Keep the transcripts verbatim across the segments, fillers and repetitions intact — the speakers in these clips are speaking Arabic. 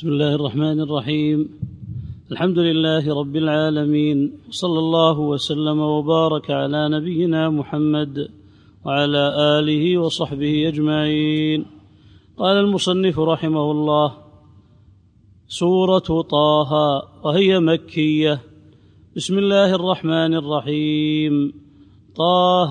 بسم الله الرحمن الرحيم. الحمد لله رب العالمين، صلى الله وسلم وبارك على نبينا محمد وعلى آله وصحبه أجمعين. قال المصنف رحمه الله: سورة طه، وهي مكية. بسم الله الرحمن الرحيم. طه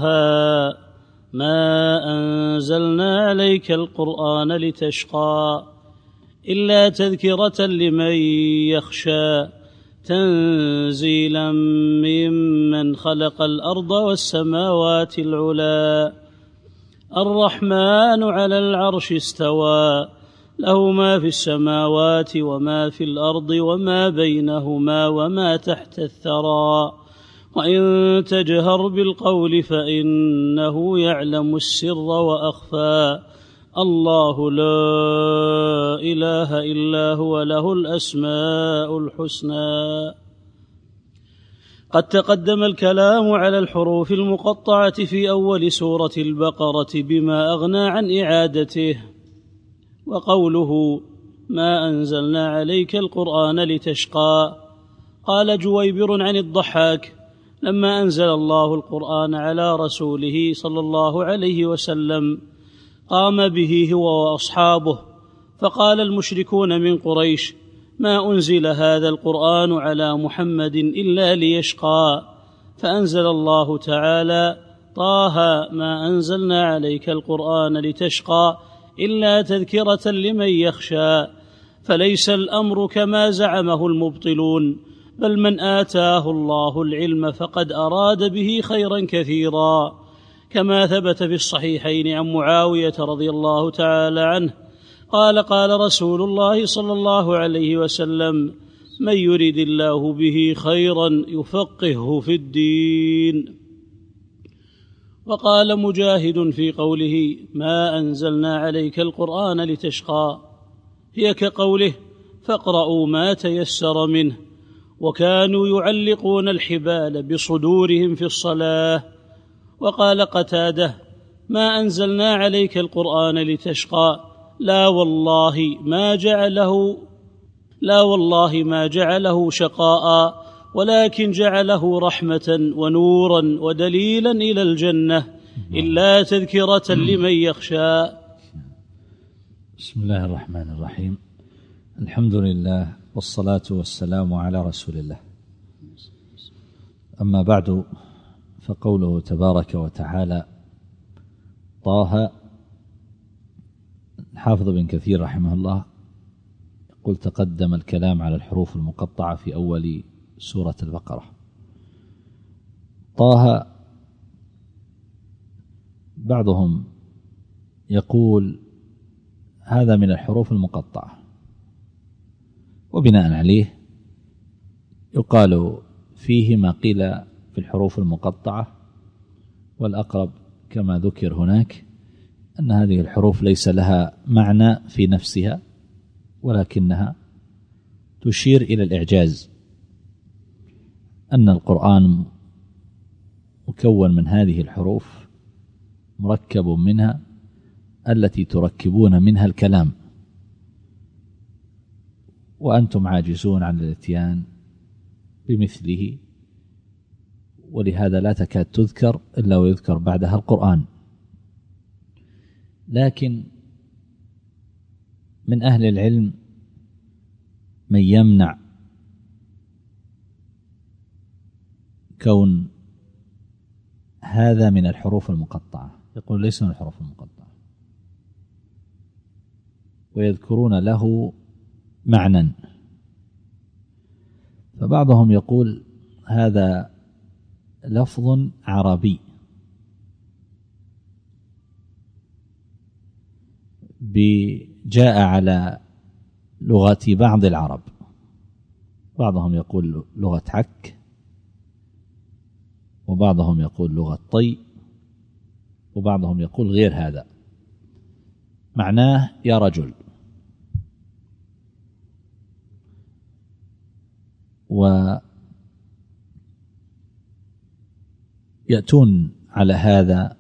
ما أنزلنا عليك القرآن لتشقى إلا تذكرة لمن يخشى تنزيلا ممن خلق الأرض والسماوات العلى الرحمن على العرش استوى له ما في السماوات وما في الأرض وما بينهما وما تحت الثرى وإن تجهر بالقول فإنه يعلم السر وأخفى الله لا إله إلا هو له الأسماء الحسنى. قد تقدم الكلام على الحروف المقطعة في أول سورة البقرة بما أغنى عن إعادته. وقوله ما أنزلنا عليك القرآن لتشقى، قال جويبر عن الضحاك: لما أنزل الله القرآن على رسوله صلى الله عليه وسلم قام به هو وأصحابه، فقال المشركون من قريش: ما أنزل هذا القرآن على محمد إلا ليشقى، فأنزل الله تعالى: طه ما أنزلنا عليك القرآن لتشقى إلا تذكرة لمن يخشى. فليس الأمر كما زعمه المبطلون، بل من آتاه الله العلم فقد أراد به خيرا كثيرا، كما ثبت في الصحيحين عن معاوية رضي الله تعالى عنه قال: قال رسول الله صلى الله عليه وسلم: من يرد الله به خيرا يفقهه في الدين. وقال مجاهد في قوله ما أنزلنا عليك القرآن لتشقى هي كقوله: فاقرؤوا ما تيسر منه. وكانوا يعلقون الحبال بصدورهم في الصلاة. وقال قتادة: ما أنزلنا عليك القرآن لتشقى لا والله ما جعله لا والله ما جعله شقاء، ولكن جعله رحمة ونورا ودليلا إلى الجنة إلا تذكرة لمن يخشى. بسم الله الرحمن الرحيم. الحمد لله والصلاة والسلام على رسول الله. أما بعد، فقوله تبارك وتعالى طه، الحافظ بن كثير رحمه الله يقول: تقدم الكلام على الحروف المقطعة في أول سورة البقرة. طه بعضهم يقول هذا من الحروف المقطعة، وبناء عليه يقال فيه ما قيل في الحروف المقطعة، والأقرب كما ذكر هناك أن هذه الحروف ليس لها معنى في نفسها، ولكنها تشير إلى الإعجاز، أن القرآن مكون من هذه الحروف، مركب منها التي تركبون منها الكلام، وأنتم عاجزون عن الاتيان بمثله، ولهذا لا تكاد تذكر إلا ويذكر بعدها القرآن. لكن من أهل العلم من يمنع كون هذا من الحروف المقطعة، يقول ليس من الحروف المقطعة، ويذكرون له معنى. فبعضهم يقول هذا لفظ عربي جاء على لغة بعض العرب، بعضهم يقول لغة عك، وبعضهم يقول لغة طي، وبعضهم يقول غير هذا، معناه يا رجل. ويأتون على هذا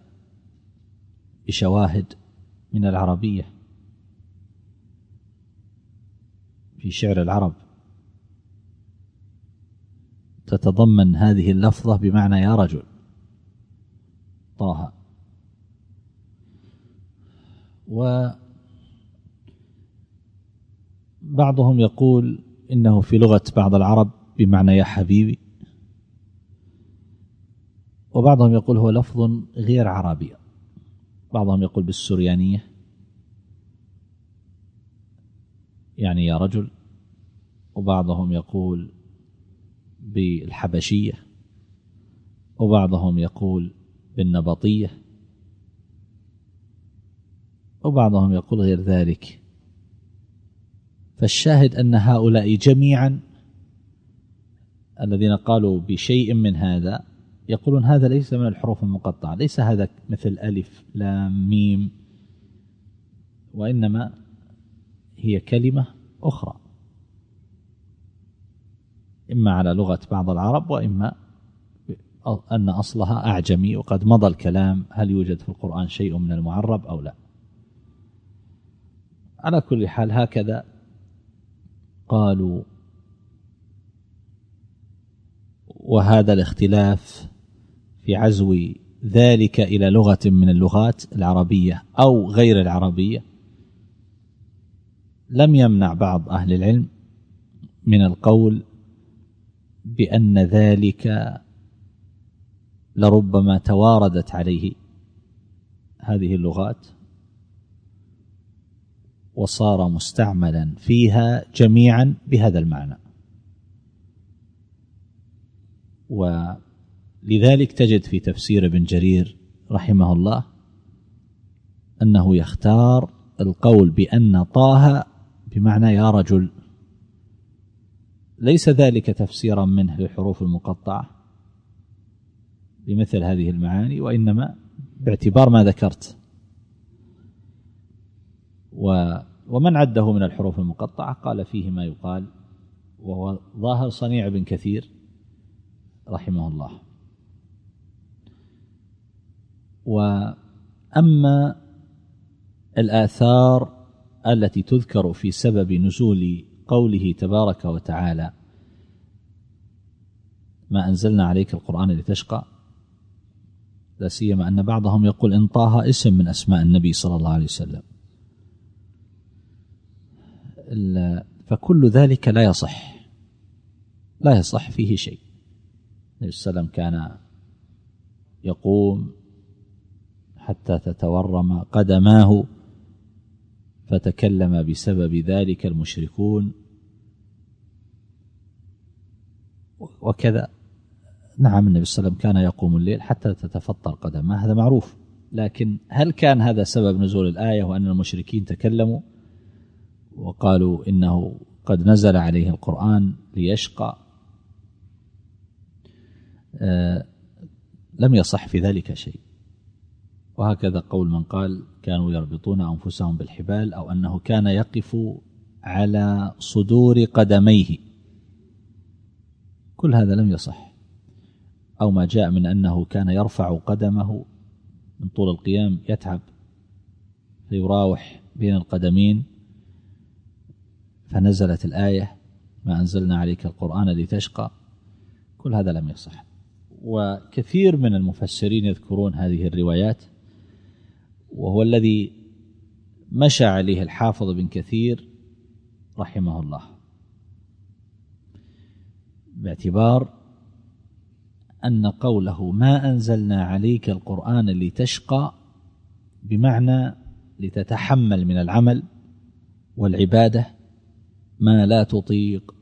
بشواهد من العربية، في شعر العرب تتضمن هذه اللفظة بمعنى يا رجل، طه. وبعضهم يقول إنه في لغة بعض العرب بمعنى يا حبيبي، وبعضهم يقول هو لفظ غير عربي، بعضهم يقول بالسريانية يعني يا رجل، وبعضهم يقول بالحبشية، وبعضهم يقول بالنبطية، وبعضهم يقول غير ذلك. فالشاهد أن هؤلاء جميعا الذين قالوا بشيء من هذا يقولون هذا ليس من الحروف المقطعة، ليس هذا مثل ألف لام ميم، وإنما هي كلمة أخرى إما على لغة بعض العرب وإما أن أصلها أعجمي، وقد مضى الكلام هل يوجد في القرآن شيء من المعرب أو لا. على كل حال هكذا قالوا. وهذا الاختلاف في عزو ذلك إلى لغة من اللغات العربية أو غير العربية لم يمنع بعض أهل العلم من القول بأن ذلك لربما تواردت عليه هذه اللغات وصار مستعملا فيها جميعا بهذا المعنى. ولذلك تجد في تفسير ابن جرير رحمه الله أنه يختار القول بأن طه بمعنى يا رجل، ليس ذلك تفسيرا منه للحروف المقطعة بمثل هذه المعاني، وإنما باعتبار ما ذكرت. ومن عده من الحروف المقطعة قال فيه ما يقال، وهو ظاهر صنيع ابن كثير رحمه الله. وأما الآثار التي تذكر في سبب نزول قوله تبارك وتعالى ما أنزلنا عليك القرآن لتشقى، لا سيما أن بعضهم يقول إن طه اسم من أسماء النبي صلى الله عليه وسلم، فكل ذلك لا يصح لا يصح فيه شيء. النبي صلى الله عليه وسلم كان يقوم حتى تتورم قدماه فتكلم بسبب ذلك المشركون وكذا. نعم النبي صلى الله عليه وسلم كان يقوم الليل حتى تتفطر قدماه، هذا معروف، لكن هل كان هذا سبب نزول الآية وأن المشركين تكلموا وقالوا إنه قد نزل عليه القرآن ليشقى؟ آه لم يصح في ذلك شيء. وهكذا قول من قال كانوا يربطون أنفسهم بالحبال، أو أنه كان يقف على صدور قدميه، كل هذا لم يصح. أو ما جاء من أنه كان يرفع قدمه من طول القيام يتعب فيراوح بين القدمين فنزلت الآية ما أنزلنا عليك القرآن لتشقى، كل هذا لم يصح. وكثير من المفسرين يذكرون هذه الروايات، وهو الذي مشى عليه الحافظ بن كثير رحمه الله، باعتبار أن قوله ما أنزلنا عليك القرآن لتشقى بمعنى لتتحمل من العمل والعبادة ما لا تطيق،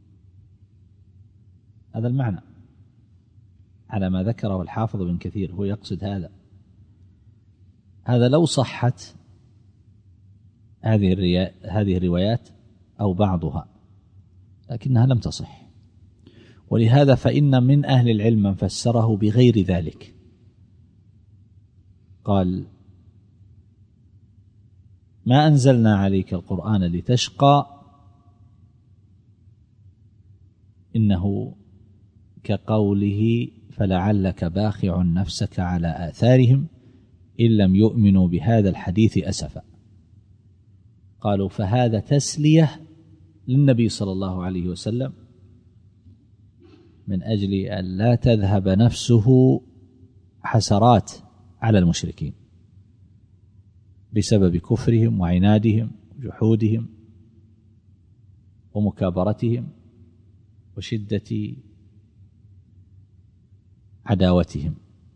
هذا المعنى على ما ذكره الحافظ بن كثير، هو يقصد هذا. هذا لو صحت هذه هذه الروايات أو بعضها، لكنها لم تصح. ولهذا فإن من أهل العلم من فسره بغير ذلك، قال ما أنزلنا عليك القرآن لتشقى إنه كقوله فلعلك باخع نفسك على آثارهم إن لم يؤمنوا بهذا الحديث أسفا. قالوا فهذا تسلية للنبي صلى الله عليه وسلم من أجل أن لا تذهب نفسه حسرات على المشركين بسبب كفرهم وعنادهم وجحودهم ومكابرتهم وشدة عداوتهم،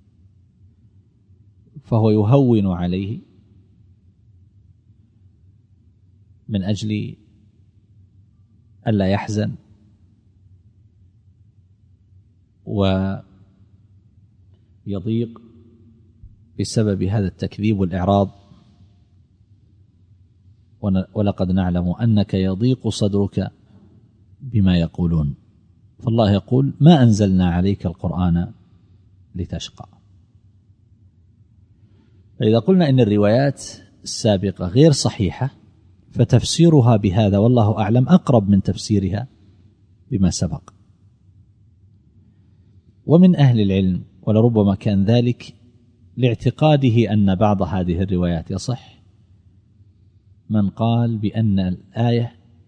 فهو يهون عليه من أجل ألا يحزن ويضيق بسبب هذا التكذيب والإعراض. ولقد نعلم أنك يضيق صدرك بما يقولون، فالله يقول ما أنزلنا عليك القرآن لتشقى. فإذا قلنا إن الروايات السابقة غير صحيحة فتفسيرها بهذا والله أعلم أقرب من تفسيرها بما سبق. ومن أهل العلم ولربما كان ذلك لاعتقاده أن بعض هذه الروايات يصح من قال بأن الآية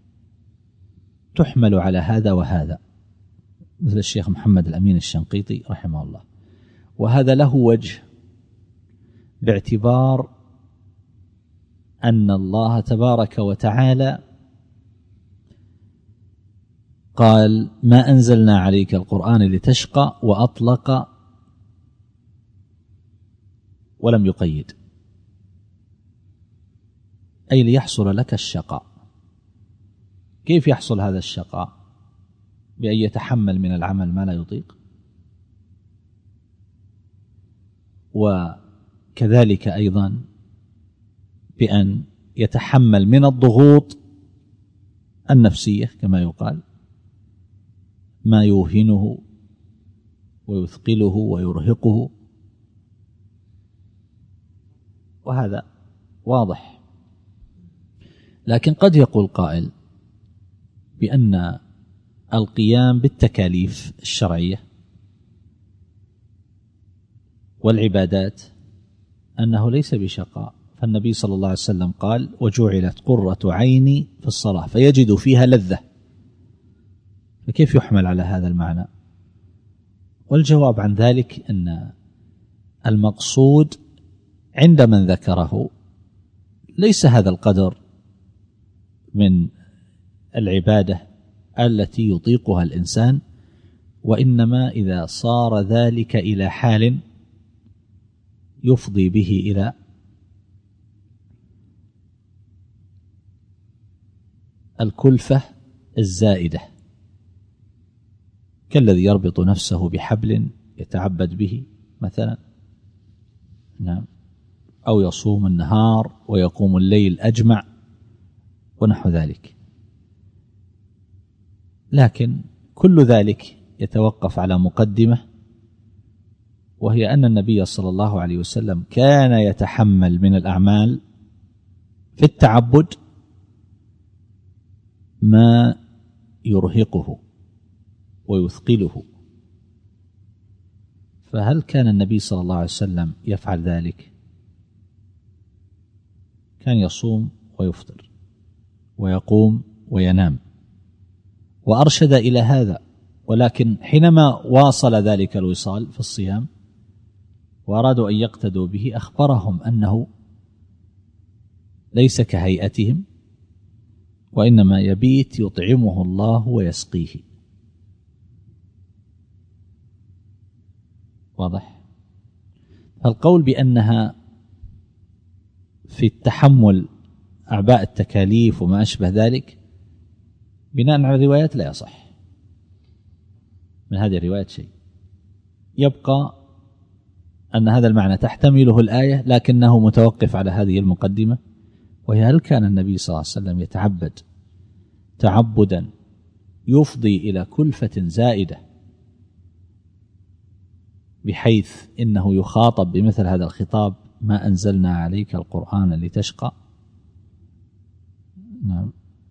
تحمل على هذا وهذا، مثل الشيخ محمد الأمين الشنقيطي رحمه الله، وهذا له وجه باعتبار أن الله تبارك وتعالى قال ما أنزلنا عليك القرآن لتشقى وأطلق ولم يقيد، أي ليحصل لك الشقاء. كيف يحصل هذا الشقاء؟ بأن يتحمل من العمل ما لا يطيق، وكذلك أيضا بأن يتحمل من الضغوط النفسية كما يقال ما يوهنه ويثقله ويرهقه، وهذا واضح. لكن قد يقول قائل بأن القيام بالتكاليف الشرعية والعبادات أنه ليس بشقاء، فالنبي صلى الله عليه وسلم قال وجعلت قرة عيني في الصلاة فيجد فيها لذة، فكيف يحمل على هذا المعنى؟ والجواب عن ذلك أن المقصود عند من ذكره ليس هذا القدر من العبادة التي يطيقها الإنسان، وإنما إذا صار ذلك إلى حال يفضي به إلى الكلفة الزائدة، كالذي يربط نفسه بحبل يتعبد به مثلا، نعم، أو يصوم النهار ويقوم الليل أجمع ونحو ذلك. لكن كل ذلك يتوقف على مقدمة، وهي أن النبي صلى الله عليه وسلم كان يتحمل من الأعمال في التعبد ما يرهقه ويثقله. فهل كان النبي صلى الله عليه وسلم يفعل ذلك؟ كان يصوم ويفطر ويقوم وينام وأرشد إلى هذا، ولكن حينما واصل ذلك الوصال في الصيام وأرادوا أن يقتدوا به أخبرهم أنه ليس كهيئتهم، وإنما يبيت يطعمه الله ويسقيه. واضح؟ فالقول بأنها في التحمل أعباء التكاليف وما أشبه ذلك بناء على الروايات لا يصح من هذه الروايات شيء. يبقى أن هذا المعنى تحتمله الآية، لكنه متوقف على هذه المقدمة، وهي هل كان النبي صلى الله عليه وسلم يتعبد تعبدا يفضي إلى كلفة زائدة بحيث إنه يخاطب بمثل هذا الخطاب ما أنزلنا عليك القرآن لتشقى؟ نعم.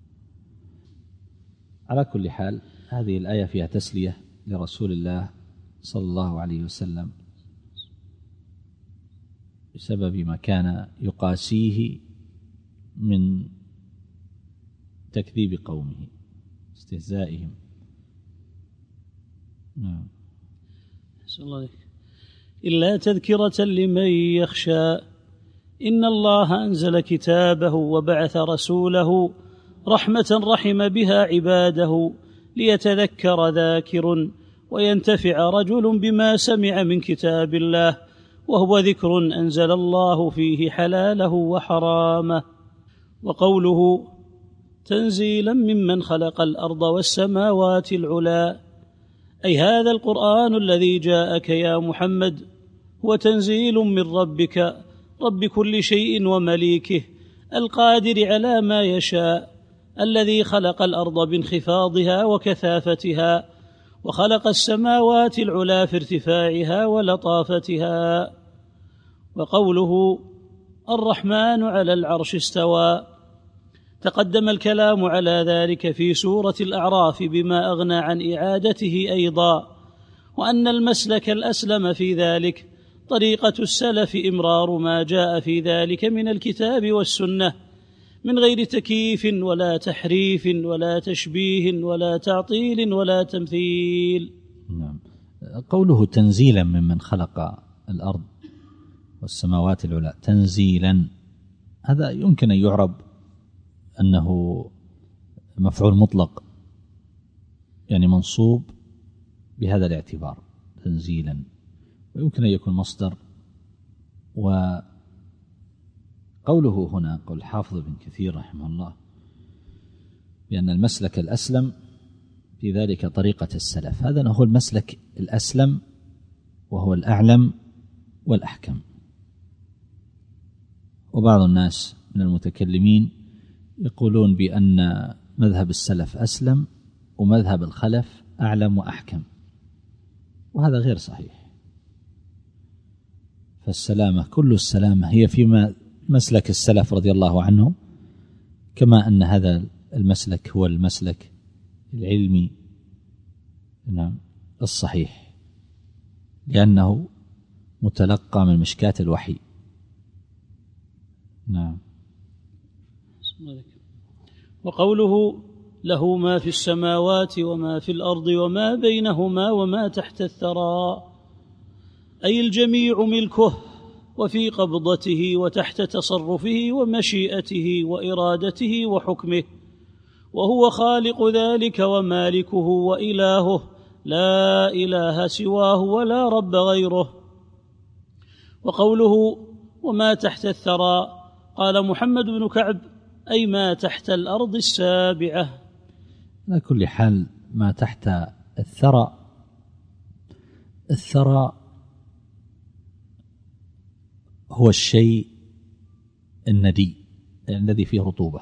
على كل حال هذه الآية فيها تسلية لرسول الله صلى الله عليه وسلم بسبب ما كان يقاسيه من تكذيب قومه. استهزائهم. نعم. الله إلا تذكرة لمن يخشى إن الله أنزل كتابه وبعث رسوله رحمة رحم بها عباده ليتذكر ذاكر وينتفع رجل بما سمع من كتاب الله وهو ذكر أنزل الله فيه حلاله وحرامه. وقوله تنزيلا ممن خلق الأرض والسماوات العلى، أي هذا القرآن الذي جاءك يا محمد هو تنزيل من ربك رب كل شيء ومليكه القادر على ما يشاء، الذي خلق الأرض بانخفاضها وكثافتها، وخلق السماوات العلى في ارتفاعها ولطافتها. وقوله الرحمن على العرش استوى، تقدم الكلام على ذلك في سورة الأعراف بما أغنى عن إعادته أيضا، وأن المسلك الأسلم في ذلك طريقة السلف إمرار ما جاء في ذلك من الكتاب والسنة من غير تكييف ولا تحريف ولا تشبيه ولا تعطيل ولا تمثيل. نعم. قوله تنزيلا ممن خلق الأرض والسماوات العلى، تنزيلا هذا يمكن أن يعرب أنه مفعول مطلق، يعني منصوب بهذا الاعتبار تنزيلا، ويمكن أن يكون مصدر. وقوله هنا قول الحافظ بن كثير رحمه الله بأن المسلك الأسلم في ذلك طريقة السلف، هذا هو المسلك الأسلم وهو الأعلم والأحكم. وبعض الناس من المتكلمين يقولون بأن مذهب السلف أسلم ومذهب الخلف أعلم وأحكم، وهذا غير صحيح. فالسلامة كل السلامة هي فيما مسلك السلف رضي الله عنهم، كما أن هذا المسلك هو المسلك العلمي نعم الصحيح، لأنه متلقى من مشكاة الوحي. نعم. وقوله له ما في السماوات وما في الأرض وما بينهما وما تحت الثرى، أي الجميع ملكه وفي قبضته وتحت تصرفه ومشيئته وإرادته وحكمه، وهو خالق ذلك ومالكه وإلهه لا إله سواه ولا رب غيره. وقوله وما تحت الثرى، قال محمد بن كعب أي ما تحت الأرض السابعة. على كل حال ما تحت الثرى، الثرى هو الشيء الندي الذي فيه رطوبة،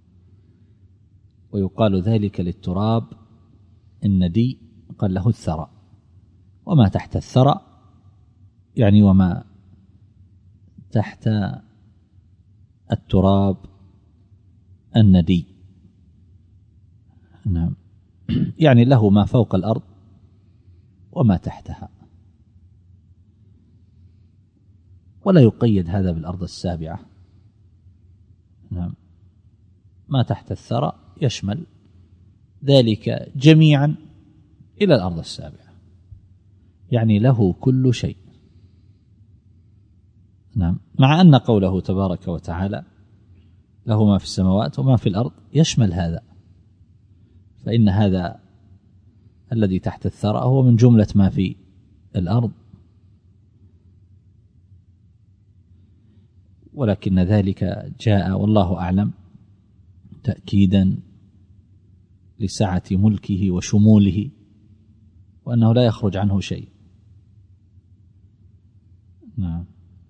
ويقال ذلك للتراب الندي قال له الثرى. وما تحت الثرى يعني وما تحت التراب الندي. نعم. يعني له ما فوق الأرض وما تحتها، ولا يقيد هذا بالأرض السابعة. نعم. ما تحت الثرى يشمل ذلك جميعا إلى الأرض السابعة، يعني له كل شيء. نعم. مع أن قوله تبارك وتعالى له ما في السماوات وما في الأرض يشمل هذا، فإن هذا الذي تحت الثرى هو من جملة ما في الأرض، ولكن ذلك جاء والله أعلم تأكيدا لسعة ملكه وشموله، وأنه لا يخرج عنه شيء. نعم.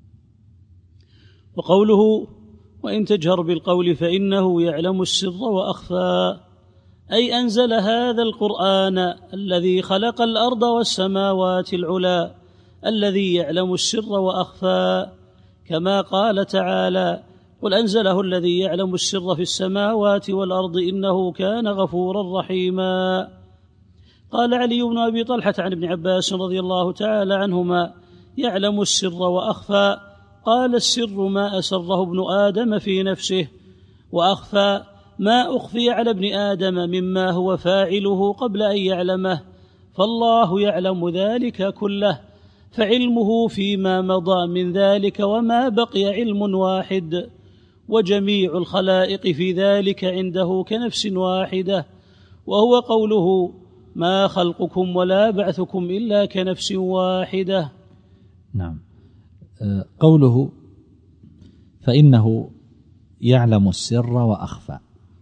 وقوله وإن تجهر بالقول فإنه يعلم السر وأخفى، أي أنزل هذا القرآن الذي خلق الأرض والسماوات العلى الذي يعلم السر وأخفى، كما قال تعالى قل أنزله الذي يعلم السر في السماوات والأرض إنه كان غفورا رحيما. قال علي بن أبي طلحة عن ابن عباس رضي الله تعالى عنهما يعلم السر وأخفى، قال السر ما أسره ابن آدم في نفسه، وأخفى ما أخفي على ابن آدم مما هو فاعله قبل أن يعلمه، فالله يعلم ذلك كله، فعلمه فيما مضى من ذلك وما بقي علم واحد، وجميع الخلائق في ذلك عنده كنفس واحدة، وهو قوله ما خلقكم ولا بعثكم إلا كنفس واحدة. نعم. قوله فإنه يعلم السر وأخفى،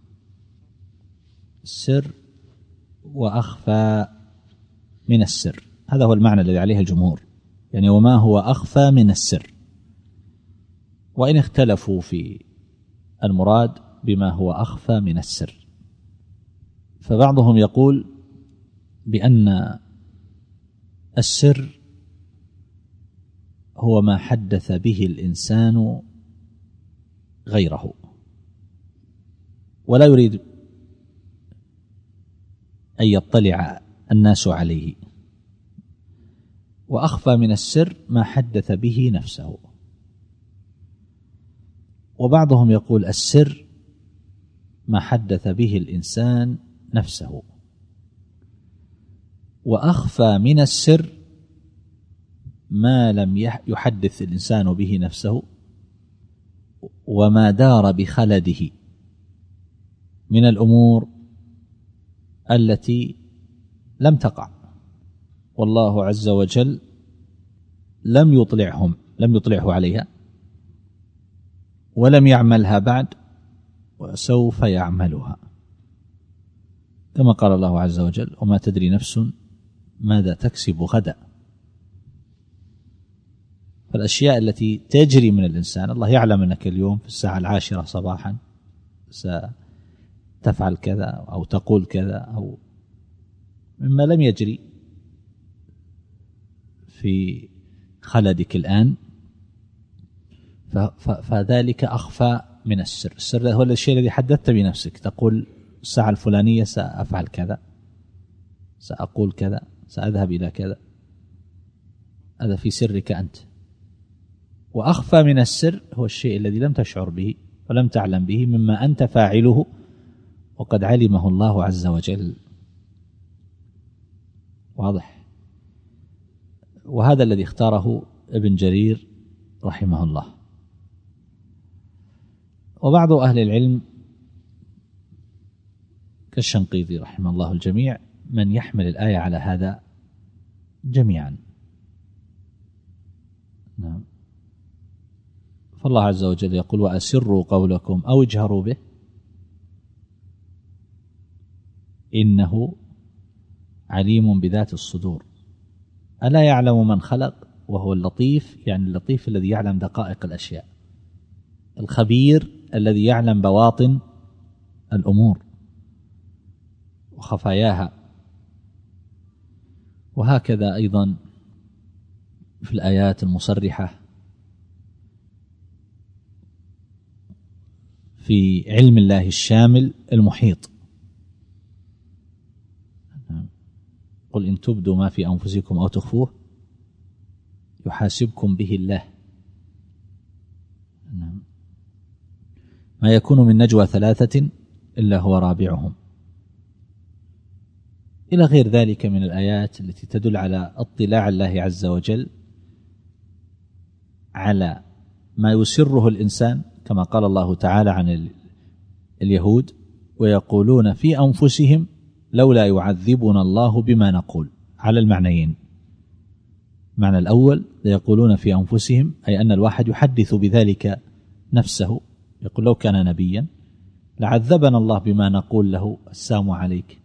السر وأخفى من السر، هذا هو المعنى الذي عليه الجمهور، يعني وما هو أخفى من السر، وإن اختلفوا في المراد بما هو أخفى من السر، فبعضهم يقول بأن السر هو ما حدث به الإنسان غيره ولا يريد أن يطلع الناس عليه، وأخفى من السر ما حدث به نفسه. وبعضهم يقول السر ما حدث به الإنسان نفسه، وأخفى من السر ما لم يحدث الإنسان به نفسه وما دار بخلده من الأمور التي لم تقع، والله عز وجل لم يطلعهم لم يطلعه عليها ولم يعملها بعد وسوف يعملها، كما قال الله عز وجل وما تدري نفس ماذا تكسب غدا. فالأشياء التي تجري من الإنسان، الله يعلم أنك اليوم في الساعة العاشرة صباحا ستفعل كذا أو تقول كذا، أو مما لم يجري في خلدك الآن، فذلك أخفى من السر. السر هو الشيء الذي حدثت بنفسك، تقول الساعة الفلانية سأفعل كذا، سأقول كذا، سأذهب إلى كذا، هذا في سرك أنت. وأخفى من السر هو الشيء الذي لم تشعر به ولم تعلم به مما أنت فاعله وقد علمه الله عز وجل. واضح؟ وهذا الذي اختاره ابن جرير رحمه الله. وبعض أهل العلم كالشنقيطي رحمه الله الجميع من يحمل الآية على هذا جميعا. نعم. فالله عز وجل يقول وأسروا قولكم أو اجهروا به إنه عليم بذات الصدور، ألا يعلم من خلق وهو اللطيف، يعني اللطيف الذي يعلم دقائق الأشياء، الخبير الذي يعلم بواطن الأمور وخفاياها. وهكذا أيضا في الآيات المصرحة في علم الله الشامل المحيط، قل إن تبدوا ما في أنفسكم أو تخفوه يحاسبكم به الله، ما يكون من نجوى ثلاثة إلا هو رابعهم، إلى غير ذلك من الآيات التي تدل على اطلاع الله عز وجل على ما يسره الإنسان، كما قال الله تعالى عن اليهود ويقولون في أنفسهم لولا يعذبنا الله بما نقول، على المعنيين. المعنى الأول يقولون في أنفسهم أي أن الواحد يحدث بذلك نفسه، يقول لو كان نبيا لعذبنا الله بما نقول له السام عليك.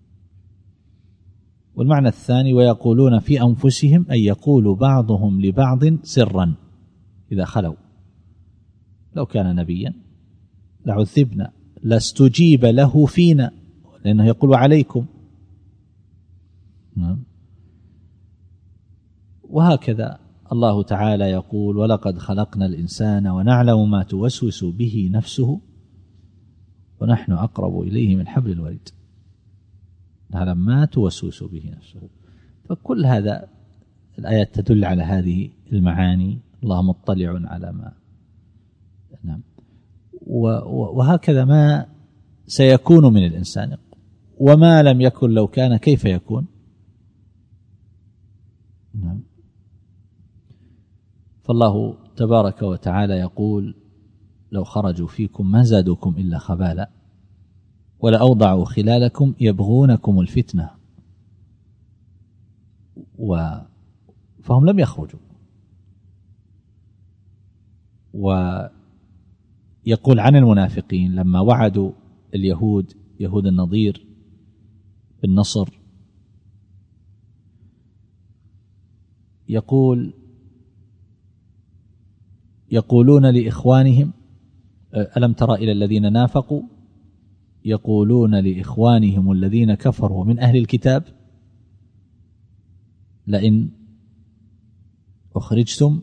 والمعنى الثاني ويقولون في أنفسهم أي يقول بعضهم لبعض سرا إذا خلوا لو كان نبيا لعذبنا لاستجيب له فينا، لأنه يقول عليكم. وهكذا الله تعالى يقول ولقد خلقنا الإنسان ونعلم ما توسوس به نفسه ونحن أقرب إليه من حبل الوريد، نعلم ما توسوس به نفسه. فكل هذا الآيات تدل على هذه المعاني، الله مطلع على ما. نعم. وهكذا ما سيكون من الإنسان، وما لم يكن لو كان كيف يكون. نعم. فالله تبارك وتعالى يقول: لو خرجوا فيكم ما زادوكم إلا خبالا ولأوضعوا خلالكم يبغونكم الفتنة. و فهم لم يخرجوا. ويقول عن المنافقين لما وعدوا اليهود يهود النضير بالنصر، يقول يقولون لإخوانهم: ألم تر إلى الذين نافقوا يقولون لإخوانهم الذين كفروا من أهل الكتاب لئن أخرجتم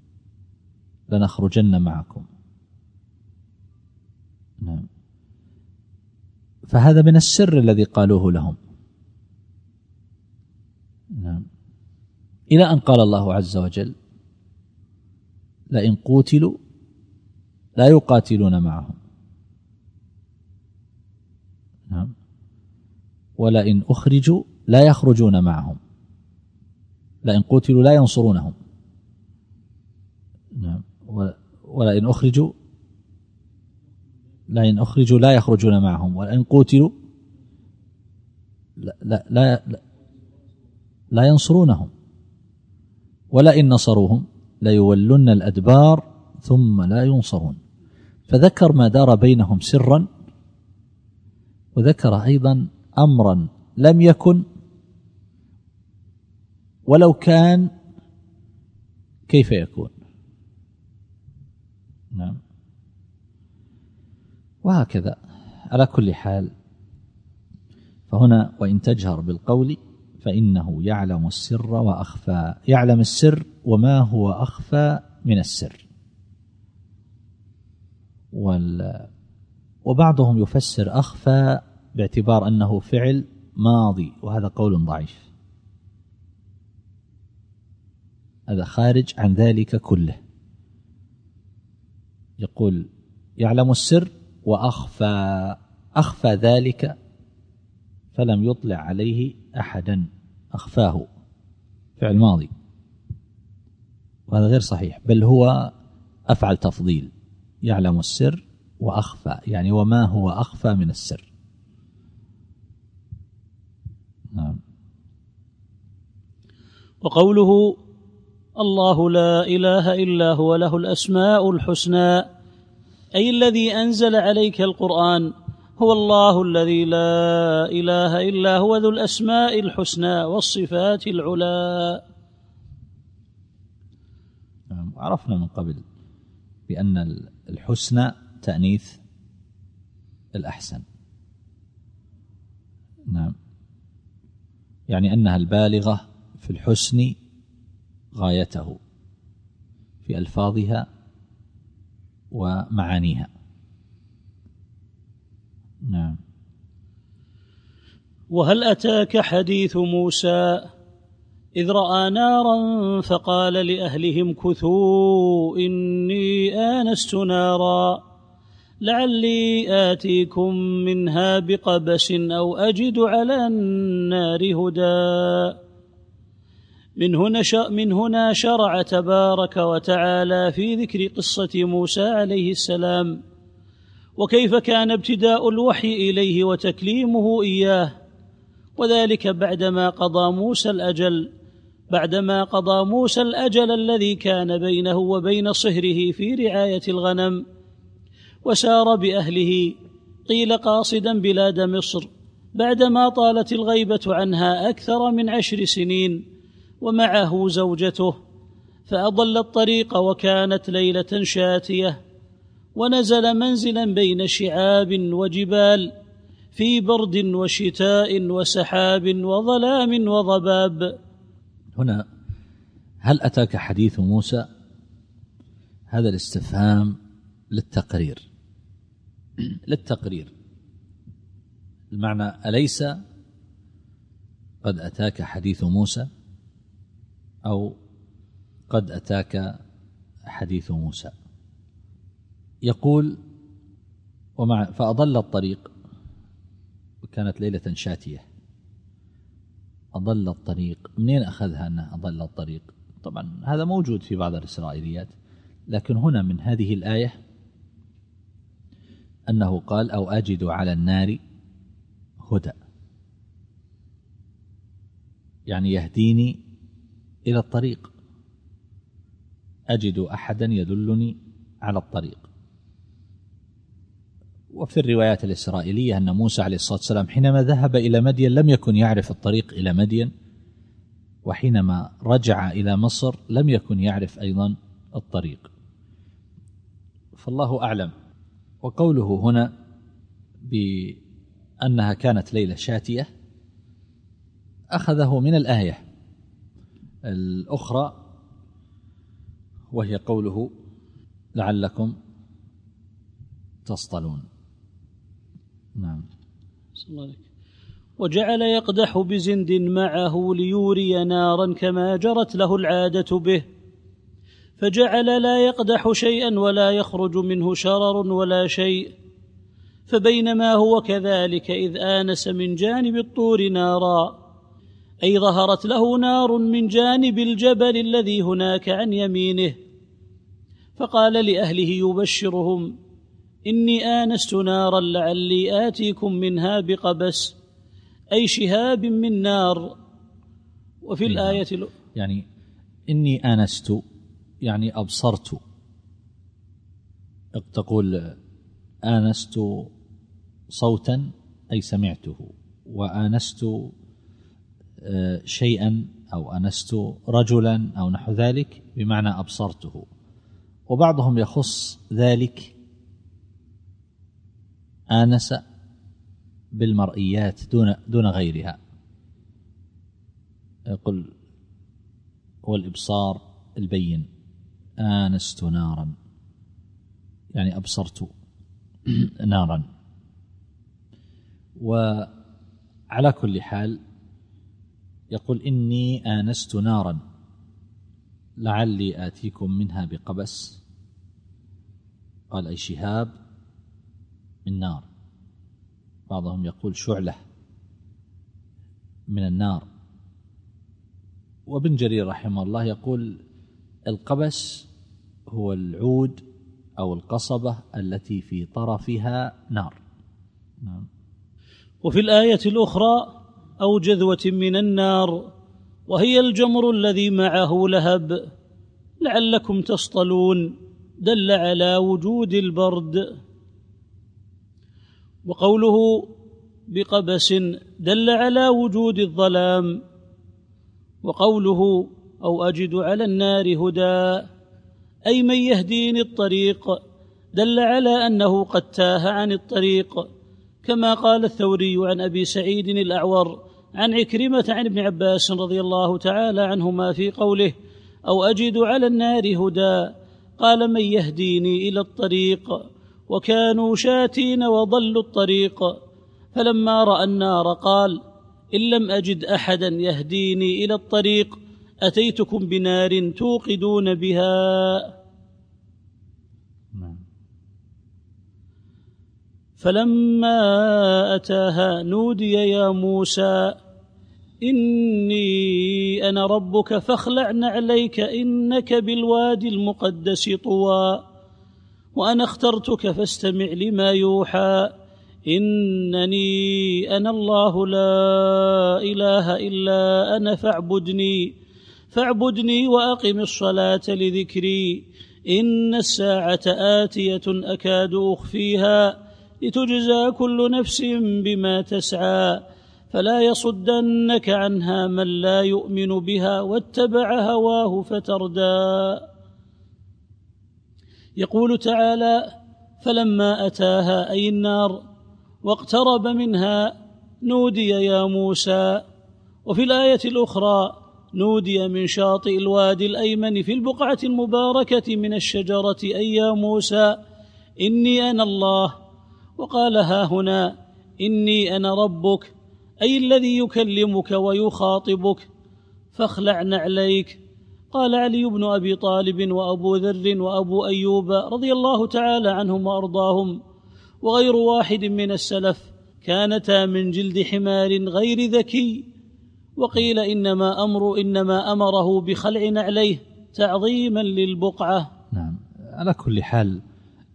لنخرجن معكم. نعم. فهذا من السر الذي قالوه لهم. نعم. إلى أن قال الله عز وجل: لئن قوتلوا لا يقاتلون معهم. نعم. ولئن أخرجوا لا يخرجون معهم. لئن قوتلوا لا ينصرونهم. نعم. ولئن أخرجوا لئن أخرجوا لا يخرجون معهم. ولئن قوتلوا لا, لا, لا, لا, لا ينصرونهم. ولئن نصروهم ليولن الأدبار ثم لا ينصرون. فذكر ما دار بينهم سرا، وذكر أيضا أمرا لم يكن ولو كان كيف يكون. نعم. وهكذا على كل حال. فهنا وإن تجهر بالقول فإنه يعلم السر وأخفى، يعلم السر وما هو أخفى من السر. وال وبعضهم يفسر أخفى باعتبار أنه فعل ماضي، وهذا قول ضعيف، هذا خارج عن ذلك كله. يقول يعلم السر وأخفى، أخفى ذلك فلم يطلع عليه أحدا، أخفاه فعل ماضي، وهذا غير صحيح، بل هو أفعل تفضيل، يعلم السر وأخفى، يعني وما هو أخفى من السر. نعم. وقوله الله لا إله إلا هو له الأسماء الحسنى، أي الذي أنزل عليك القرآن هو الله الذي لا إله إلا هو ذو الأسماء الحسنى والصفات العلى. عرفنا من قبل بأن الحسنى تأنيث الأحسن. نعم. يعني أنها البالغة في الحسن غايته في ألفاظها ومعانيها. نعم. وهل أتاك حديث موسى إذ رأى نارا فقال لأهلهم كثوا إني آنست نارا لعلي آتيكم منها بقبس أو أجد على النار هدى. من هنا, من هنا شرع تبارك وتعالى في ذكر قصة موسى عليه السلام، وكيف كان ابتداء الوحي إليه وتكليمه إياه، وذلك بعدما قضى موسى الأجل بعدما قضى موسى الأجل الذي كان بينه وبين صهره في رعاية الغنم، وسار بأهله قيل قاصدا بلاد مصر بعدما طالت الغيبة عنها أكثر من عشر سنين، ومعه زوجته، فأضل الطريق وكانت ليلة شاتية، ونزل منزلا بين شعاب وجبال في برد وشتاء وسحاب وظلام وضباب. هنا هل أتاك حديث موسى؟ هذا الاستفهام للتقرير للتقرير المعنى أليس قد أتاك حديث موسى أو قد أتاك حديث موسى. يقول ومع فأضل الطريق وكانت ليلة شاتية أضل الطريق. منين أخذها أنه أضل الطريق؟ طبعا هذا موجود في بعض الإسرائيليات، لكن هنا من هذه الآية أنه قال أو أجد على النار هدى، يعني يهديني إلى الطريق، أجد أحدا يدلني على الطريق. وفي الروايات الإسرائيلية أن موسى عليه الصلاة والسلام حينما ذهب إلى مدين لم يكن يعرف الطريق إلى مدين، وحينما رجع إلى مصر لم يكن يعرف أيضا الطريق، فالله أعلم. وقوله هنا بأنها كانت ليلة شاتية أخذه من الآية الأخرى وهي قوله لعلكم تصطلون. نعم. وجعل يقدح بزند معه ليوري نارا كما جرت له العادة به، فجعل لا يقدح شيئا ولا يخرج منه شرر ولا شيء، فبينما هو كذلك إذ آنس من جانب الطور نارا، أي ظهرت له نار من جانب الجبل الذي هناك عن يمينه، فقال لأهله يبشرهم إني آنست نارا لعلي آتيكم منها بقبس، أي شهاب من نار. وفي الآية يعني إني آنست يعني أبصرت، تقول آنست صوتا أي سمعته، وآنست شيئا أو آنست رجلا أو نحو ذلك بمعنى أبصرته. وبعضهم يخص ذلك آنس بالمرئيات دون دون غيرها، يقول هو الإبصار البين، آنست نارا يعني أبصرت نارا. وعلى كل حال يقول إني آنست نارا لعلي آتيكم منها بقبس، قال أي شهاب من نار، بعضهم يقول شعلة من النار. وابن جرير رحمه الله يقول القبس هو العود أو القصبة التي في طرفها نار. نعم. وفي الآية الأخرى أو جذوة من النار، وهي الجمر الذي معه لهب لعلكم تصطلون، دل على وجود البرد. وقوله بقبس دل على وجود الظلام. وقوله أو أجد على النار هدى أي من يهديني الطريق، دل على أنه قد تاه عن الطريق، كما قال الثوري عن أبي سعيد الأعور عن عكرمة عن ابن عباس رضي الله تعالى عنهما في قوله أو أجد على النار هدى، قال من يهديني إلى الطريق، وكانوا شاتين وضلوا الطريق، فلما رأى النار قال إن لم أجد أحدا يهديني إلى الطريق أتيتكم بنار توقدون بها. فلما أتاها نودي يا موسى إني أنا ربك فاخلع نعليك إنك بالوادي المقدس طوى، وأنا اخترتك فاستمع لما يوحى إنني أنا الله لا إله إلا أنا فاعبدني فاعبدني وأقم الصلاة لذكري إن الساعة آتية أكاد أخفيها لتجزى كل نفس بما تسعى فلا يصدنك عنها من لا يؤمن بها واتبع هواه فتردى. يقول تعالى فلما أتاها أي النار واقترب منها نودي يا موسى. وفي الآية الأخرى نودي من شاطئ الوادي الأيمن في البقعة المباركة من الشجرة أي يا موسى إني أنا الله. وقال ها هنا إني أنا ربك أي الذي يكلمك ويخاطبك فاخلع نعليك. قال علي بن أبي طالب وأبو ذر وأبو أيوب رضي الله تعالى عنهم وأرضاهم وغير واحد من السلف كانتا من جلد حمار غير ذكي، وقيل إنما أمر إنما أمره بخلع نعليه تعظيما للبقعة. نعم. على كل حال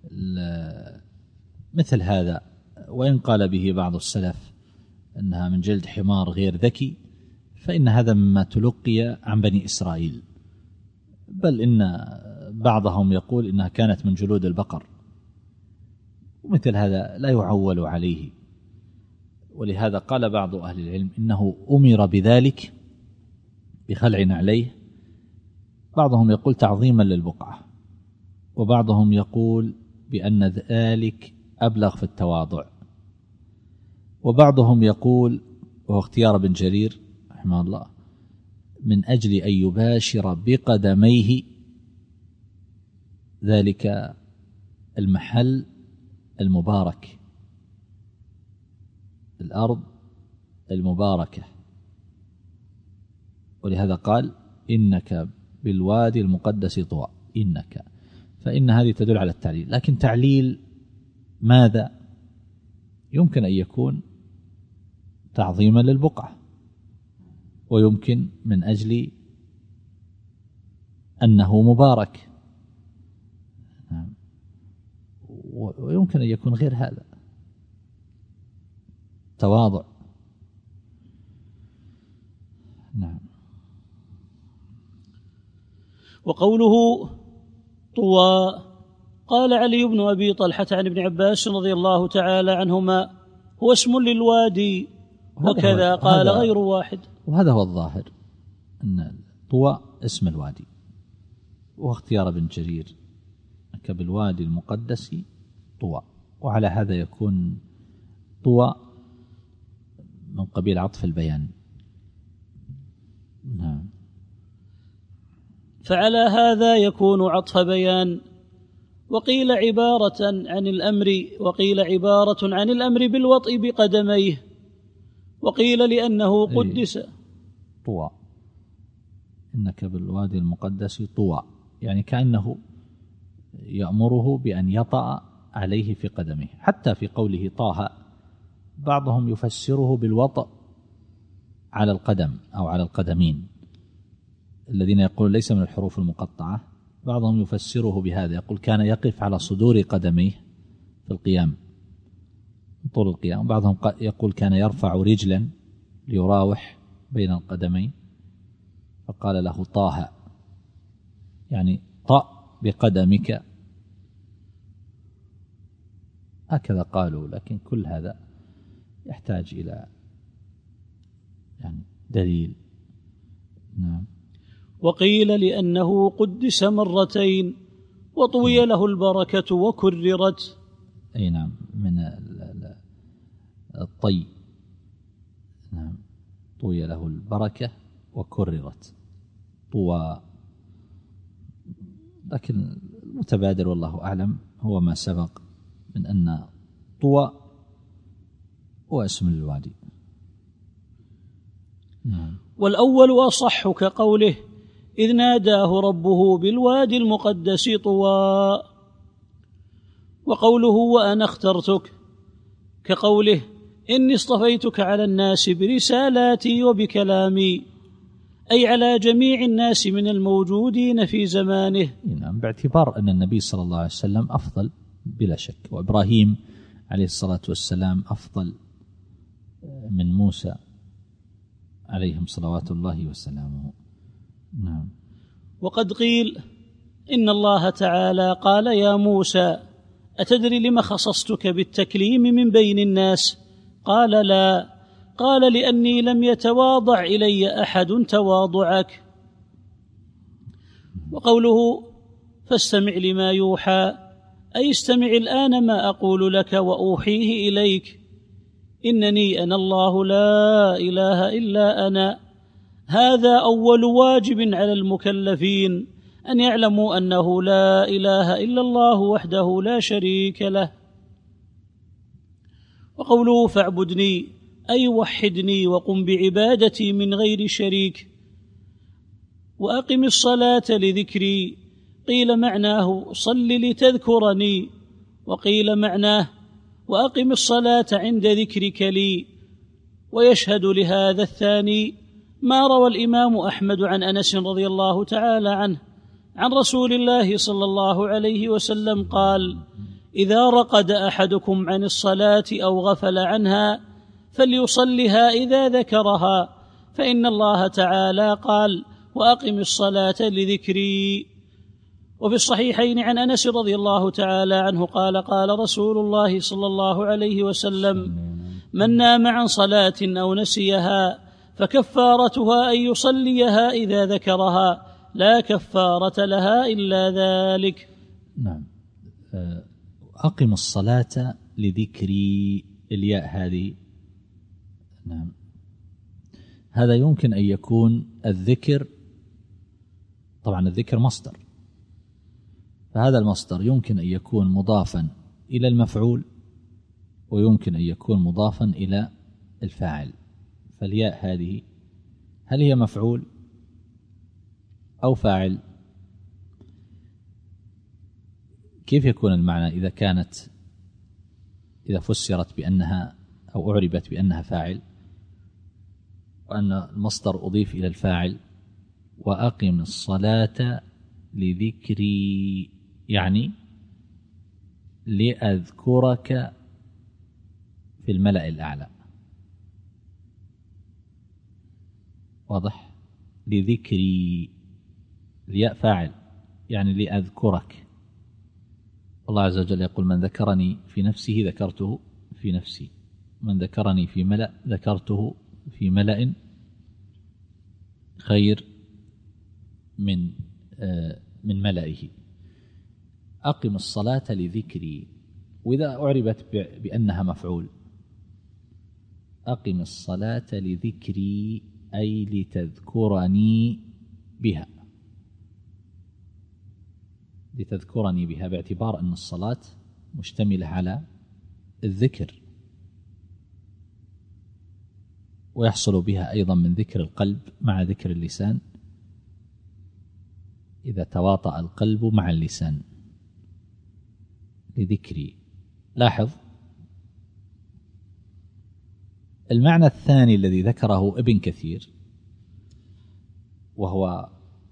مثل هذا وإن قال به بعض السلف أنها من جلد حمار غير ذكي، فإن هذا مما تلقي عن بني إسرائيل، بل إن بعضهم يقول إنها كانت من جلود البقر، ومثل هذا لا يعول عليه. ولهذا قال بعض أهل العلم إنه أمر بذلك بخلع نعليه. بعضهم يقول تعظيما للبقعة، وبعضهم يقول بأن ذلك أبلغ في التواضع، وبعضهم يقول وهو اختيار ابن جرير رحمه الله من أجل أن يباشر بقدميه ذلك المحل المبارك، الأرض المباركة، ولهذا قال إنك بالوادي المقدس طوى، إنك، فإن هذه تدل على التعليل. لكن تعليل ماذا؟ يمكن أن يكون تعظيما للبقعة، ويمكن من أجل أنه مبارك، ويمكن أن يكون غير هذا تواضع. نعم. وقوله طوى، قال علي بن أبي طلحة عن ابن عباس رضي الله تعالى عنهما هو اسم للوادي، وكذا قال غير واحد. وهذا هو الظاهر أن طوى اسم الوادي، واختيار ابن جرير كبالوادي المقدس طوى، وعلى هذا يكون طوى من قبيل عطف البيان. نعم. فعلى هذا يكون عطف بيان. وقيل عبارة عن الأمر وقيل عبارة عن الأمر بالوطء بقدميه، وقيل لأنه قدس طوى، إنك بالوادي المقدس طوى، يعني كأنه يأمره بأن يطأ عليه في قدمه. حتى في قوله طه بعضهم يفسره بالوطأ على القدم أو على القدمين، الذين يقول ليس من الحروف المقطعة، بعضهم يفسره بهذا، يقول كان يقف على صدور قدميه في القيام طول القيام. بعضهم يقول كان يرفع رجلا ليراوح بين القدمين، فقال له طه، يعني طأ بقدمك، هكذا قالوا. لكن كل هذا يحتاج إلى يعني دليل. نعم. وقيل لأنه قدس مرتين وطوي له البركة وكررت. أي نعم، من الطي. نعم، طوي له البركة وكررت طوى. لكن المتبادر والله أعلم هو ما سبق من أن طوى هو اسم الوادي. نعم. والأول أصح كقوله إذ ناداه ربه بالوادي المقدس طوى، وقوله وأنا اخترتك كقوله إني اصطفيتك على الناس برسالاتي وبكلامي، أي على جميع الناس من الموجودين في زمانه. نعم، باعتبار أن النبي صلى الله عليه وسلم أفضل بلا شك، وإبراهيم عليه الصلاة والسلام أفضل من موسى عليهم صلوات الله وسلامه. نعم. وقد قيل إن الله تعالى قال يا موسى أتدري لما خصصتك بالتكليم من بين الناس؟ قال لا، قال لأني لم يتواضع إلي أحد تواضعك. وقوله فاستمع لما يوحى، أي استمع الآن ما أقول لك وأوحيه إليك، إنني أنا الله لا إله إلا أنا. هذا أول واجب على المكلفين أن يعلموا أنه لا إله إلا الله وحده لا شريك له. وقوله فاعبدني أي وحدني وقم بعبادتي من غير شريك، وأقم الصلاة لذكري، قيل معناه صل لتذكرني، وقيل معناه وأقم الصلاة عند ذكرك لي. ويشهد لهذا الثاني ما روى الإمام أحمد عن أنس رضي الله تعالى عنه عن رسول الله صلى الله عليه وسلم قال: إذا رقد أحدكم عن الصلاة أو غفل عنها فليصلها إذا ذكرها، فإن الله تعالى قال: وأقم الصلاة لذكري. وفي الصحيحين عن أنس رضي الله تعالى عنه قال: قال رسول الله صلى الله عليه وسلم: من نام عن صلاة أو نسيها فكفارتها أن يصليها إذا ذكرها، لا كفارة لها إلا ذلك. نعم. أقم الصلاة لذكري، الياء هذه. نعم. هذا يمكن أن يكون الذكر، طبعا الذكر مصدر، فهذا المصدر يمكن أن يكون مضافا إلى المفعول ويمكن أن يكون مضافا إلى الفاعل. فالياء هذه هل هي مفعول أو فاعل؟ كيف يكون المعنى إذا كانت إذا فسرت بأنها أو أعربت بأنها فاعل، وأن المصدر أضيف إلى الفاعل؟ وأقم الصلاة لذكري، يعني لأذكرك في الملأ الأعلى. واضح؟ لذكري، الياء فاعل يعني لأذكرك. الله عز وجل يقول: من ذكرني في نفسه ذكرته في نفسي، من ذكرني في ملأ ذكرته في ملأ خير من من ملئه. أقم الصلاة لذكري. وإذا أعربت بأنها مفعول، أقم الصلاة لذكري أي لتذكرني بها، لتذكرني بها، باعتبار أن الصلاة مشتملة على الذكر، ويحصل بها أيضا من ذكر القلب مع ذكر اللسان إذا تواطأ القلب مع اللسان. لذكري. لاحظ المعنى الثاني الذي ذكره ابن كثير، وهو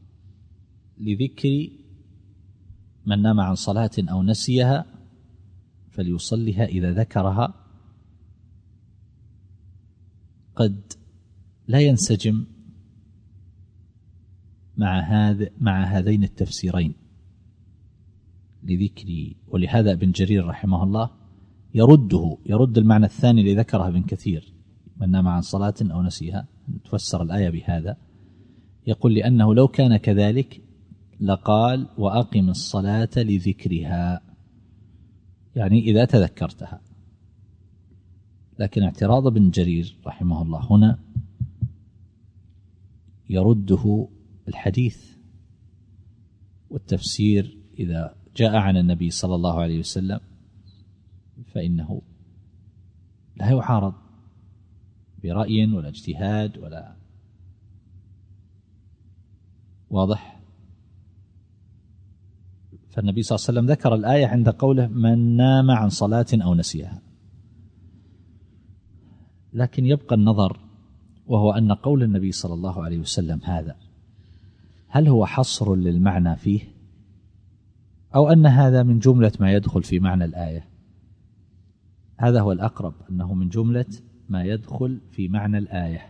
لذكر من نام عن صلاة أو نسيها فليصلها إذا ذكرها، قد لا ينسجم مع هذا مع هذين التفسيرين لذكري. ولهذا ابن جرير رحمه الله يرده يرد المعنى الثاني الذي ذكره ابن كثير، من نام عن صلاة أو نسيها، تفسر الآية بهذا. يقول: لأنه لو كان كذلك لقال: وأقم الصلاة لذكرها، يعني إذا تذكرتها. لكن اعتراض ابن جرير رحمه الله هنا يرده الحديث والتفسير إذا جاء عن النبي صلى الله عليه وسلم فإنه لا يعارض برأي ولا اجتهاد ولا. واضح؟ فالنبي صلى الله عليه وسلم ذكر الآية عند قوله: من نام عن صلاة أو نسيها. لكن يبقى النظر، وهو أن قول النبي صلى الله عليه وسلم هذا هل هو حصر للمعنى فيه، أو أن هذا من جملة ما يدخل في معنى الآية؟ هذا هو الأقرب، أنه من جملة ما يدخل في معنى الآية.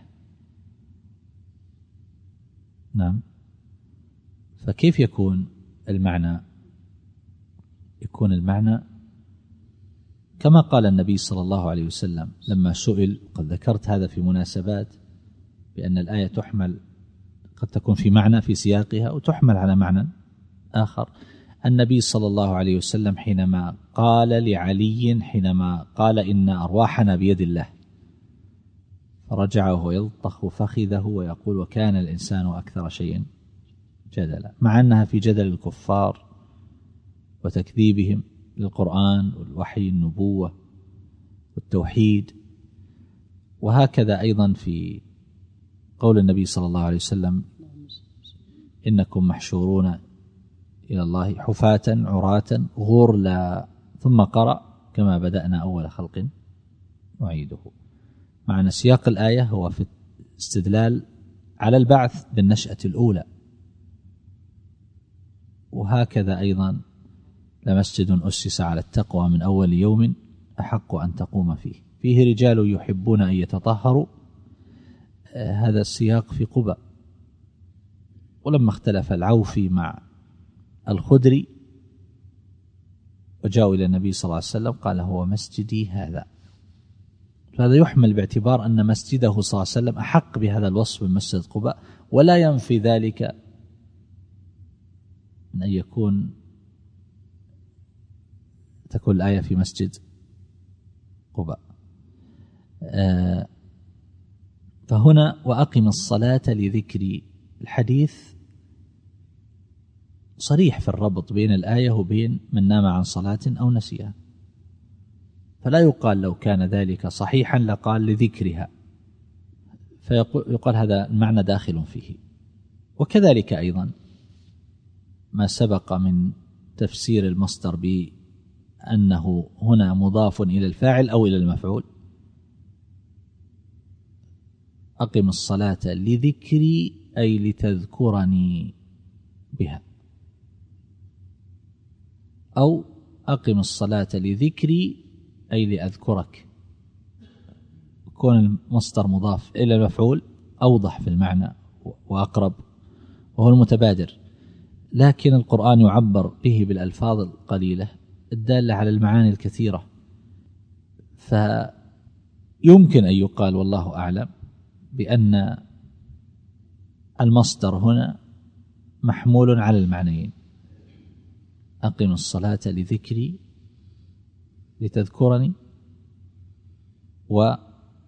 نعم. فكيف يكون المعنى؟ يكون المعنى كما قال النبي صلى الله عليه وسلم لما سئل، قد ذكرت هذا في مناسبات، بأن الآية تحمل قد تكون في معنى في سياقها وتحمل على معنى آخر. النبي صلى الله عليه وسلم حينما قال لعلي، حينما قال: إن أرواحنا بيد الله، فرجع وهو يلطخ فخذه ويقول: وكان الإنسان أكثر شيء جدلا، مع أنها في جدل الكفار وتكذيبهم للقرآن والوحي، النبوة والتوحيد. وهكذا أيضا في قول النبي صلى الله عليه وسلم: إنكم محشورون إلى الله حفاة عراة غرلا، ثم قرأ: كما بدأنا أول خلق نعيده. معنى سياق الآية هو في استدلال على البعث بالنشأة الأولى. وهكذا أيضا لمسجد أسس على التقوى من أول يوم أحق أن تقوم فيه فيه رجال يحبون أن يتطهروا. هذا السياق في قباء. ولما اختلف العوفي مع الخدري وجاءوا إلى النبي صلى الله عليه وسلم قال هو مسجدي هذا. فهذا يحمل باعتبار أن مسجده صلى الله عليه وسلم أحق بهذا الوصف من مسجد قباء، ولا ينفي ذلك من أن يكون تكون الآية في مسجد قباء. آه فهنا وأقم الصلاة لذكري، الحديث صريح في الربط بين الآية وبين من نام عن صلاة أو نسيها، فلا يقال لو كان ذلك صحيحا لقال لذكرها، فيقال هذا المعنى داخل فيه. وكذلك أيضا ما سبق من تفسير المصدر بأنه هنا مضاف إلى الفاعل أو إلى المفعول. أقم الصلاة لذكري أي لتذكرني بها، أو أقم الصلاة لذكري أي لأذكرك. كون المصدر مضاف إلى المفعول أوضح في المعنى وأقرب وهو المتبادر، لكن القرآن يعبر به بالألفاظ القليلة الدالة على المعاني الكثيرة، فيمكن أن يقال والله أعلم بأن المصدر هنا محمول على المعنيين. أقم الصلاة لذكري لتذكرني، وإذا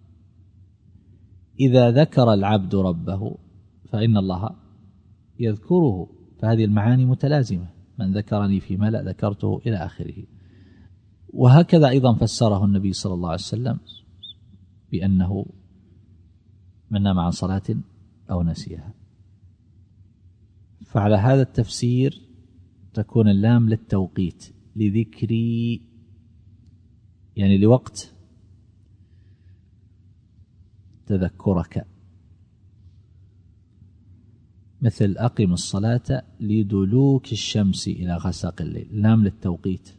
ذكر العبد ربه فإن الله يذكره، فهذه المعاني متلازمة، من ذكرني في ملأ ذكرته إلى آخره. وهكذا أيضا فسره النبي صلى الله عليه وسلم بأنه من نام عن صلاة أو نسيها. فعلى هذا التفسير تكون اللام للتوقيت، لذكري يعني لوقت تذكرك، مثل أقم الصلاة لدلوك الشمس إلى غسق الليل، اللام للتوقيت.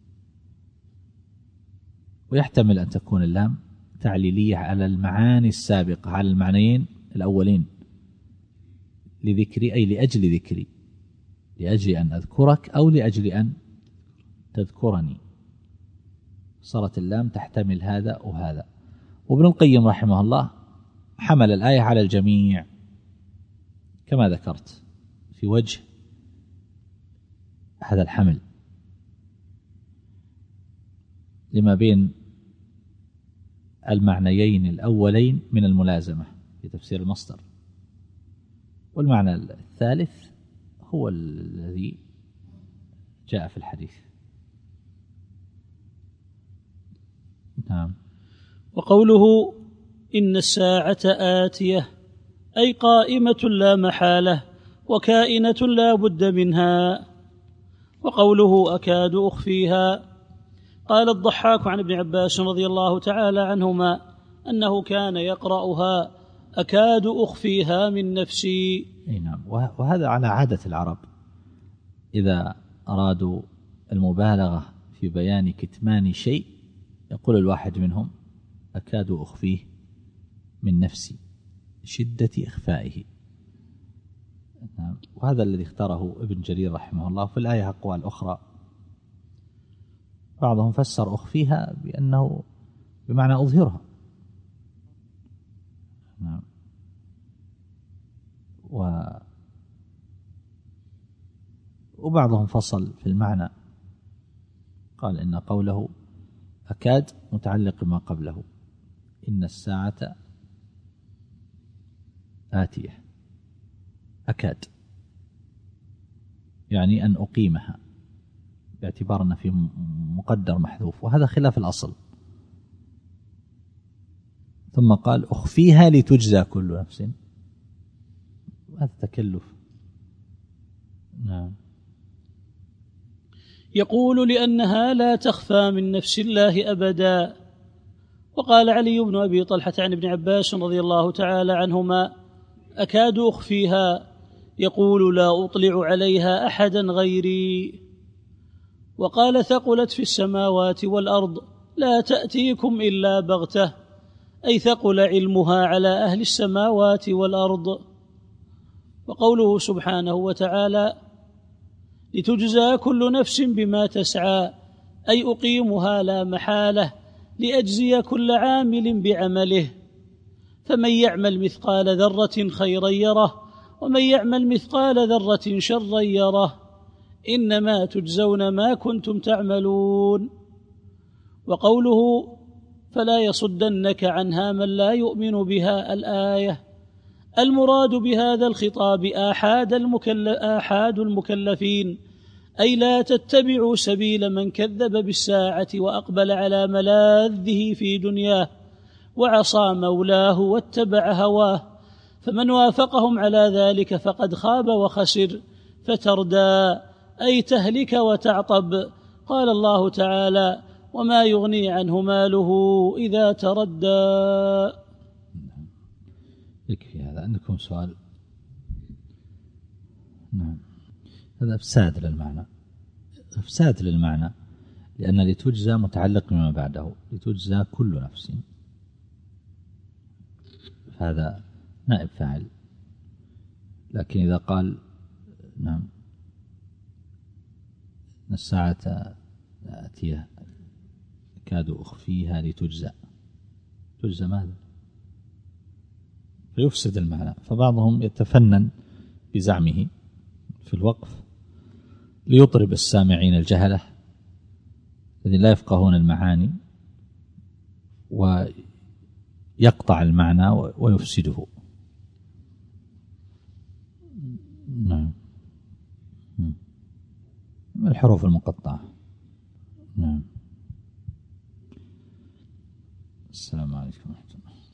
ويحتمل أن تكون اللام تعليلية على المعاني السابقة، على المعنيين الأولين، لذكري أي لأجل ذكري، لأجل أن أذكرك أو لأجل أن تذكرني. صارت اللام تحتمل هذا وهذا. وابن القيم رحمه الله حمل الآية على الجميع كما ذكرت في وجه هذا الحمل لما بين المعنيين الأولين من الملازمة في تفسير المصدر، والمعنى الثالث هو الذي جاء في الحديث. نعم. وقوله إن الساعة آتية أي قائمة لا محالة وكائنة لا بد منها. وقوله أكاد أخفيها، قال الضحاك عن ابن عباس رضي الله تعالى عنهما أنه كان يقرأها أكاد أخفيها من نفسي. نعم. وهذا على عادة العرب، إذا أرادوا المبالغة في بيان كتمان شيء يقول الواحد منهم أكاد أخفيه من نفسي، شدة إخفائه. نعم. وهذا الذي اختاره ابن جرير رحمه الله. في الآية أقوال أخرى، بعضهم فسر أخفيها بأنه بمعنى أظهرها. نعم. و وبعضهم فصل في المعنى، قال إن قوله أكاد متعلق بما قبله، إن الساعة آتية، أكاد يعني أن أقيمها، باعتبار أن في مقدر محذوف، وهذا خلاف الأصل. ثم قال أخفيها لتجزى كل نفس، هذا تكلف. نعم. يقول لأنها لا تخفى من نفس الله أبدا. وقال علي بن أبي طلحة عن ابن عباس رضي الله تعالى عنهما: أكاد أخفيها، يقول: لا أطلع عليها أحدا غيري. وقال: ثقلت في السماوات والأرض لا تأتيكم إلا بغتة، أي ثقل علمها على أهل السماوات والأرض. وقوله سبحانه وتعالى: لتجزى كل نفس بما تسعى، أي أقيمها لا محالة لأجزي كل عامل بعمله، فمن يعمل مثقال ذرة خيرا يره، ومن يعمل مثقال ذرة شرا يره، إنما تجزون ما كنتم تعملون. وقوله: فلا يصدنك عنها من لا يؤمن بها، الآية. المراد بهذا الخطاب آحاد المكلف آحاد المكلفين، أي لا تتبعوا سبيل من كذب بالساعة وأقبل على ملاذه في دنياه وعصى مولاه واتبع هواه، فمن وافقهم على ذلك فقد خاب وخسر، فتردى أي تهلك وتعطب. قال الله تعالى: وما يغني عنه ماله إذا تردى. يكفي هذا. عندكم سؤال؟ نعم. هذا إفساد للمعنى، إفساد للمعنى، لأن لتجزى متعلق بما بعده، لتجزى كل نفس، هذا نائب فاعل. لكن إذا قال نعم الساعة آتية كاد أخفيها لتجزى، تجزى ماذا؟ فيفسد المعنى. فبعضهم يتفنن بزعمه في الوقف ليطرب السامعين الجهلة الذين لا يفقهون المعاني، ويقطع المعنى ويفسده. نعم. الحروف المقطعة. نعم. السلام عليكم ورحمة الله.